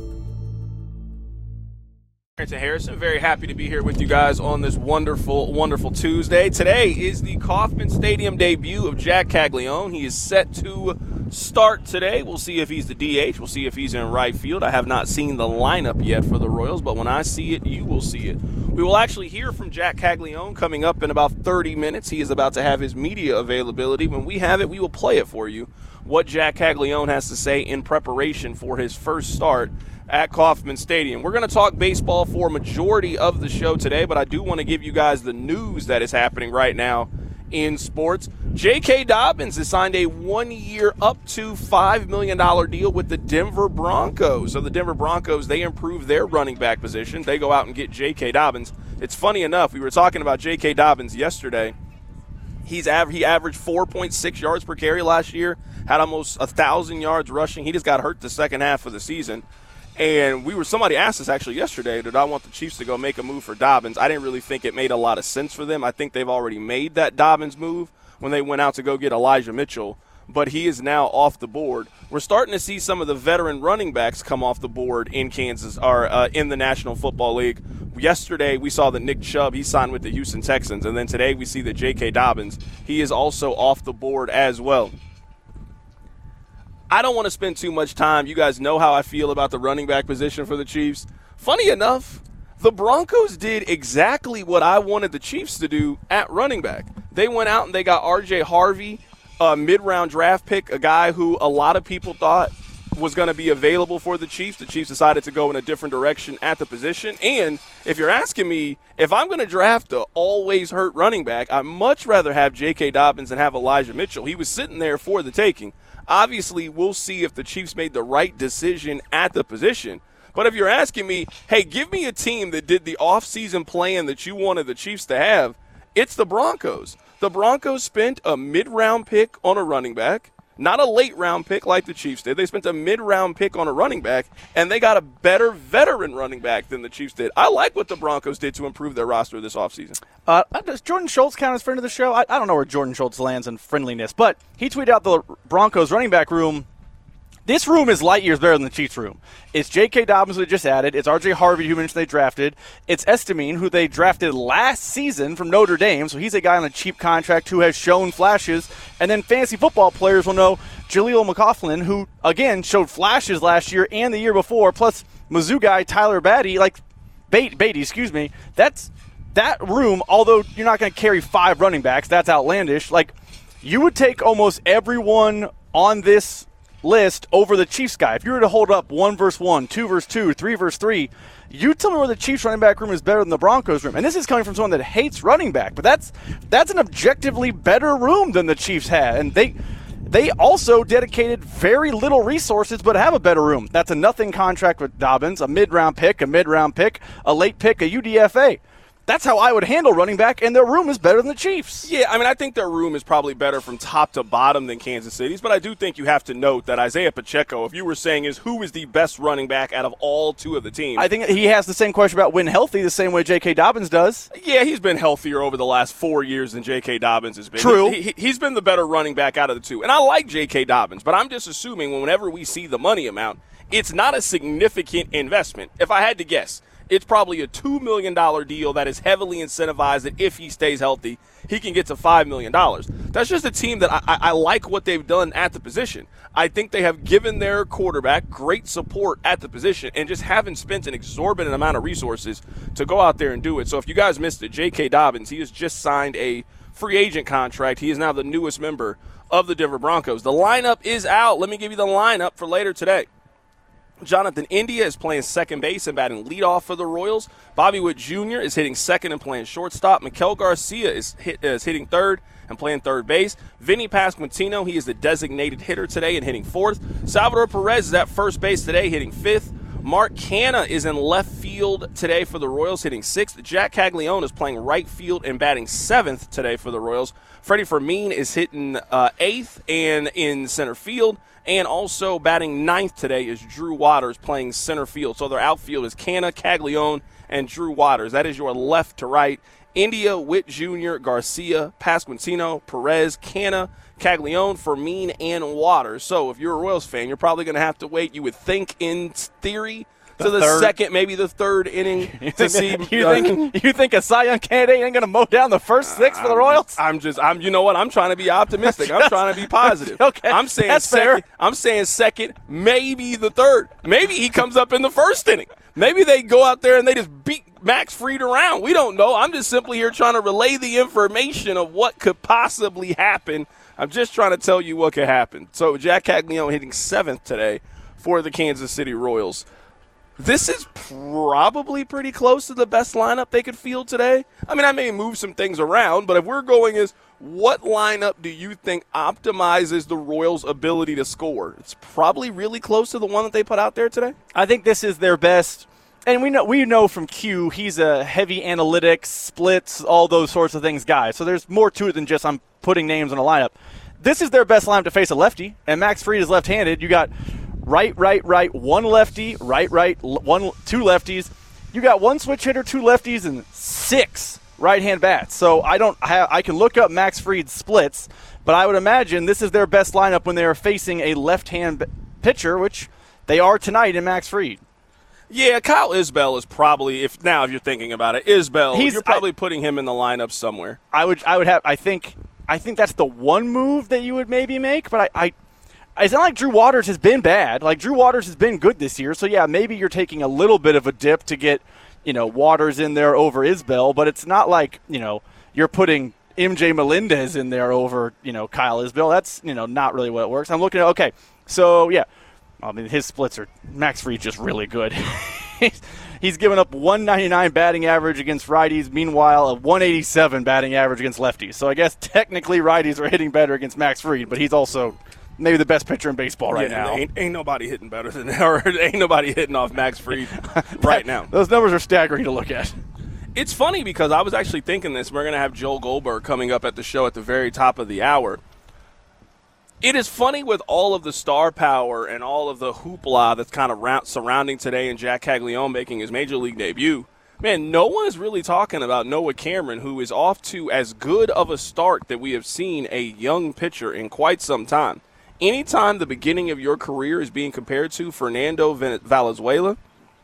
Carrington Harrison, very happy to be here with you guys on this wonderful, wonderful Tuesday. Today is the Kauffman Stadium debut of Jack Caglione. He is set to start today. We'll see if he's the D H. We'll see if he's in right field. I have not seen the lineup yet for the Royals, but when I see it, you will see it. We will actually hear from Jack Caglione coming up in about thirty minutes. He is about to have his media availability. When we have it, we will play it for you, what Jack Caglione has to say in preparation for his first start at Kauffman Stadium. We're going to talk baseball for a majority of the show today, but I do want to give you guys the news that is happening right now in sports. J K. Dobbins has signed a one-year up to five million dollars deal with the Denver Broncos. So the Denver Broncos, they improve their running back position. They go out and get J K. Dobbins. It's funny enough, we were talking about J K. Dobbins yesterday. He's av- He averaged four point six yards per carry last year, had almost one thousand yards rushing. He just got hurt the second half of the season. And we were somebody asked us actually yesterday, did I want the Chiefs to go make a move for Dobbins? I didn't really think it made a lot of sense for them. I think they've already made that Dobbins move when they went out to go get Elijah Mitchell, but he is now off the board. We're starting to see some of the veteran running backs come off the board in Kansas or uh, in the National Football League. Yesterday we saw that Nick Chubb, he signed with the Houston Texans, and then today we see that J K. Dobbins, he is also off the board as well. I don't want to spend too much time. You guys know how I feel about the running back position for the Chiefs. Funny enough, The Broncos did exactly what I wanted the Chiefs to do at running back. They went out and they got R J Harvey, a mid-round draft pick, a guy who a lot of people thought was going to be available for the Chiefs. The Chiefs decided to go in a different direction at the position. And if you're asking me, if I'm going to draft a always hurt running back, I'd much rather have J K. Dobbins than have Elijah Mitchell. He was sitting there for the taking. Obviously, we'll see if the Chiefs made the right decision at the position. But if you're asking me, hey, give me a team that did the offseason plan that you wanted the Chiefs to have, it's the Broncos. The Broncos spent a mid-round pick on a running back, not a late-round pick like the Chiefs did. They spent a mid-round pick on a running back, and they got a better veteran running back than the Chiefs did. I like what the Broncos did to improve their roster this offseason. Uh, does Jordan Schultz count as friend of the show? I, I don't know where Jordan Schultz lands in friendliness, but he tweeted out the Broncos running back room. This room is light years better than the Chiefs' room. It's J K. Dobbins, who they just added. It's R J Harvey, who mentioned they drafted. It's Estamine, who they drafted last season from Notre Dame, so he's a guy on a cheap contract who has shown flashes. And then fantasy football players will know Jaleel McLaughlin, who, again, showed flashes last year and the year before, plus Mizzou guy Tyler Beatty, like Beatty, Beatty, excuse me. That's that room, although you're not going to carry five running backs, that's outlandish. Like, you would take almost everyone on this list over the Chiefs guy. If you were to hold up one versus one, two versus two, three versus three, you tell me where the Chiefs running back room is better than the Broncos room. And this is coming from someone that hates running back, but that's that's an objectively better room than the Chiefs had. And they they also dedicated very little resources but have a better room. That's a nothing contract with Dobbins, a mid-round pick, a mid-round pick, a late pick, a U D F A. That's how I would handle running back, and their room is better than the Chiefs. Yeah, I mean, I think their room is probably better from top to bottom than Kansas City's, but I do think you have to note that Isaiah Pacheco, if you were saying is who is the best running back out of all two of the teams. I think he has the same question about when healthy, the same way J K. Dobbins does. Yeah, he's been healthier over the last four years than J K. Dobbins has been. True. He, he, he's been the better running back out of the two. And I like J K. Dobbins, but I'm just assuming whenever we see the money amount, it's not a significant investment. If I had to guess, it's probably a two million dollars deal that is heavily incentivized that if he stays healthy, he can get to five million dollars. That's just a team that I, I, I like what they've done at the position. I think they have given their quarterback great support at the position and just haven't spent an exorbitant amount of resources to go out there and do it. So if you guys missed it, J K. Dobbins, he has just signed a free agent contract. He is now the newest member of the Denver Broncos. The lineup is out. Let me give you the lineup for later today. Jonathan India is playing second base and batting leadoff for the Royals. Bobby Witt Junior is hitting second and playing shortstop. Miguel Garcia is, hit, is hitting third and playing third base. Vinny Pasquantino, he is the designated hitter today and hitting fourth. Salvador Perez is at first base today, hitting fifth. Mark Canha is in left field today for the Royals, hitting sixth. Jack Caglione is playing right field and batting seventh today for the Royals. Freddie Fermin is hitting uh, eighth and in center field. And also batting ninth today is Drew Waters playing center field. So their outfield is Canha, Caglione, and Drew Waters. That is your left to right. India, Witt Junior, Garcia, Pasquantino, Perez, Canha, Caglione, Fermin, and Waters. So if you're a Royals fan, you're probably going to have to wait, you would think, in theory, to the, the second, maybe the third inning to see. You think you think a Cy Young candidate ain't going to mow down the first six for the Royals? I'm just, I'm. You know what? I'm trying to be optimistic. I'm trying to be positive. Okay, I'm saying that's second. fair. I'm saying second, maybe the third. Maybe he comes up in the first inning. Maybe they go out there and they just beat Max Fried around. We don't know. I'm just simply here trying to relay the information of what could possibly happen. I'm just trying to tell you what could happen. So Jack Caglione hitting seventh today for the Kansas City Royals. This is probably pretty close to the best lineup they could field today. I mean, I may move some things around, but if we're going as what lineup do you think optimizes the Royals' ability to score? It's probably really close to the one that they put out there today. I think this is their best. And we know we know from Q, he's a heavy analytics, splits, all those sorts of things guy. So there's more to it than just I'm putting names on a lineup. This is their best lineup to face a lefty, and Max Fried is left-handed. You got right, right, right, one lefty, right, right, one, two lefties. You got one switch hitter, two lefties, and six right-hand bats. So I don't have, I can look up Max Fried's splits, but I would imagine this is their best lineup when they are facing a left-hand pitcher, which they are tonight in Max Fried. Yeah, Kyle Isbell is probably, if now if you're thinking about it, Isbell, He's, you're probably I, putting him in the lineup somewhere. I would, I would have, I think, I think that's the one move that you would maybe make, but I, I It's not like Drew Waters has been bad. Like, Drew Waters has been good this year. So, yeah, maybe you're taking a little bit of a dip to get you know, Waters in there over Isbell, but it's not like, you know, you're putting M J Melendez in there over, you know, Kyle Isbell. That's, you know, not really what it works. I'm looking at, okay, so, yeah, I mean, his splits are, Max Fried's just really good. He's given up one ninety-nine batting average against righties, meanwhile a one eighty-seven batting average against lefties. So I guess technically righties are hitting better against Max Fried, but he's also maybe the best pitcher in baseball right yeah, now. Ain't, ain't nobody hitting better than that, or ain't nobody hitting off Max Fried right now. Those numbers are staggering to look at. It's funny because I was actually thinking this. We're going to have Joel Goldberg coming up at the show at the very top of the hour. It is funny with all of the star power and all of the hoopla that's kind of ra- surrounding today and Jack Caglianone making his major league debut. Man, no one is really talking about Noah Cameron, who is off to as good of a start that we have seen a young pitcher in quite some time. Anytime the beginning of your career is being compared to Fernando Valenzuela,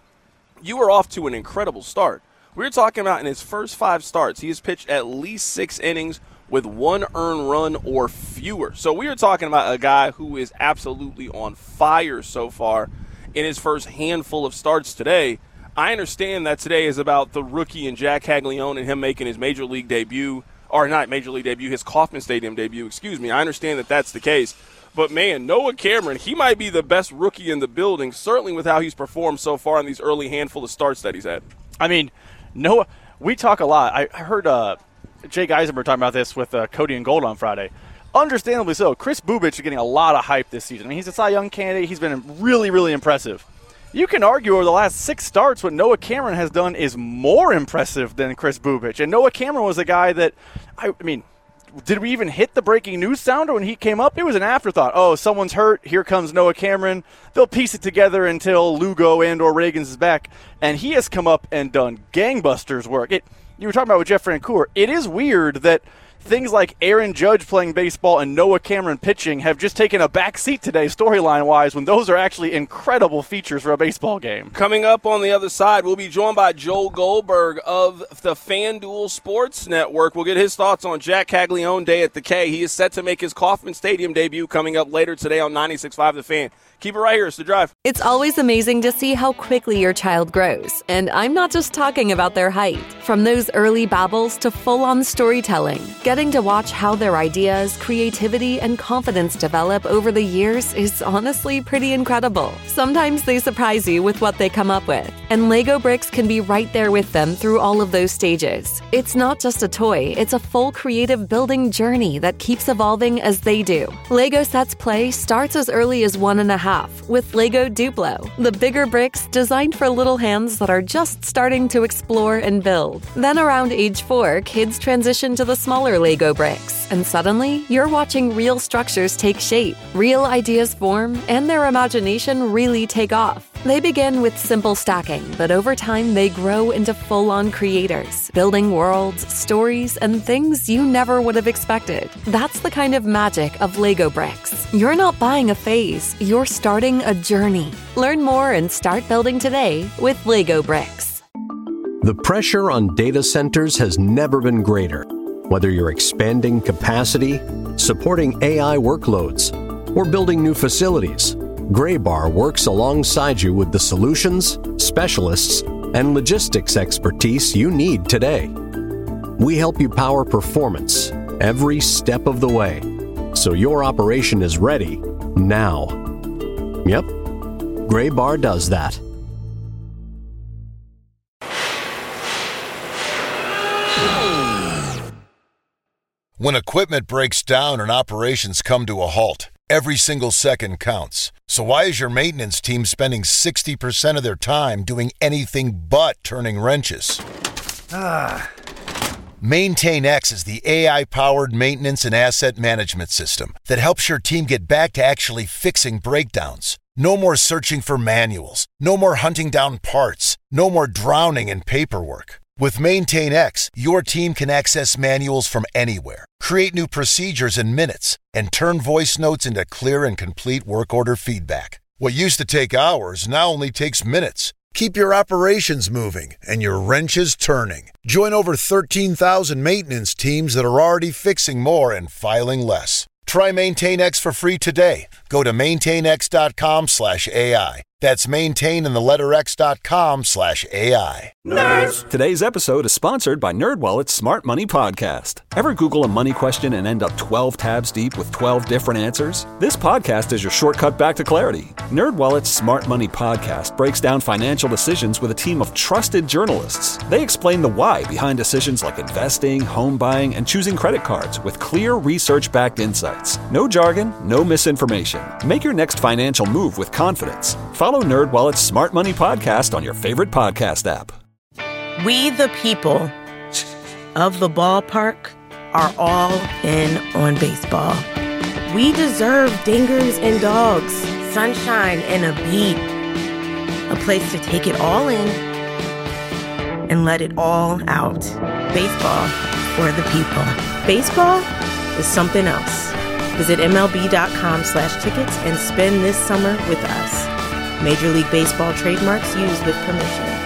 you are off to an incredible start. We're talking about in his first five starts, he has pitched at least six innings with one earned run or fewer. So we are talking about a guy who is absolutely on fire so far in his first handful of starts today. I understand that today is about the rookie and Jack Caglianone and him making his major league debut, or not major league debut, his Kauffman Stadium debut, excuse me. I understand that that's the case. But, man, Noah Cameron, he might be the best rookie in the building, certainly with how he's performed so far in these early handful of starts that he's had. I mean, Noah, we talk a lot. I heard uh, Jake Eisenberg talking about this with uh, Cody and Gold on Friday. Understandably so. Chris Bubich is getting a lot of hype this season. I mean, he's a Cy Young candidate. He's been really, really impressive. You can argue over the last six starts what Noah Cameron has done is more impressive than Chris Bubich. And Noah Cameron was a guy that, I, I mean, did we even hit the breaking news sounder when he came up? It was an afterthought. Oh, someone's hurt. Here comes Noah Cameron. They'll piece it together until Lugo and or Reagans is back. And he has come up and done gangbusters work. It, you were talking about with Jeff Francoeur. It is weird that things like Aaron Judge playing baseball and Noah Cameron pitching have just taken a back seat today storyline-wise when those are actually incredible features for a baseball game. Coming up on the other side, we'll be joined by Joel Goldberg of the FanDuel Sports Network. We'll get his thoughts on Jack Caglianone Day at the K. He is set to make his Kauffman Stadium debut coming up later today on ninety-six point five The Fan. Keep it right here. It's The Drive. It's always amazing to see how quickly your child grows. And I'm not just talking about their height. From those early babbles to full-on storytelling, getting to watch how their ideas, creativity, and confidence develop over the years is honestly pretty incredible. Sometimes they surprise you with what they come up with. And Lego Bricks can be right there with them through all of those stages. It's not just a toy, it's a full creative building journey that keeps evolving as they do. Lego Sets Play starts as early as one and a half with Lego Duplo, the bigger bricks designed for little hands that are just starting to explore and build. Then around age four, kids transition to the smaller Lego bricks, and suddenly you're watching real structures take shape, real ideas form, and their imagination really take off. They begin with simple stacking, but over time they grow into full-on creators, building worlds, stories, and things you never would have expected. That's the kind of magic of Lego Bricks. You're not buying a phase, you're starting a journey. Learn more and start building today with Lego Bricks. The pressure on data centers has never been greater. Whether you're expanding capacity, supporting A I workloads, or building new facilities, Graybar works alongside you with the solutions, specialists, and logistics expertise you need today. We help you power performance every step of the way, so your operation is ready now. Yep, Graybar does that. When equipment breaks down and operations come to a halt, every single second counts. So why is your maintenance team spending sixty percent of their time doing anything but turning wrenches? Ah. MaintainX is the A I-powered maintenance and asset management system that helps your team get back to actually fixing breakdowns. No more searching for manuals. No more hunting down parts. No more drowning in paperwork. With MaintainX, your team can access manuals from anywhere, create new procedures in minutes, and turn voice notes into clear and complete work order feedback. What used to take hours now only takes minutes. Keep your operations moving and your wrenches turning. Join over thirteen thousand maintenance teams that are already fixing more and filing less. Try MaintainX for free today. Go to maintainx.com slash AI. That's maintain in the letter X dot com slash AI. Nerds! Today's episode is sponsored by NerdWallet's Smart Money Podcast. Ever Google a money question and end up twelve tabs deep with twelve different answers? This podcast is your shortcut back to clarity. NerdWallet's Smart Money Podcast breaks down financial decisions with a team of trusted journalists. They explain the why behind decisions like investing, home buying, and choosing credit cards with clear research-backed insights. No jargon, no misinformation. Make your next financial move with confidence. Follow NerdWallet's Smart Money Podcast on your favorite podcast app. We the people of the ballpark are all in on baseball. We deserve dingers and dogs, sunshine and a beat. A place to take it all in and let it all out. Baseball for the people. Baseball is something else. Visit MLB.com slash tickets and spend this summer with us. Major League Baseball trademarks used with permission.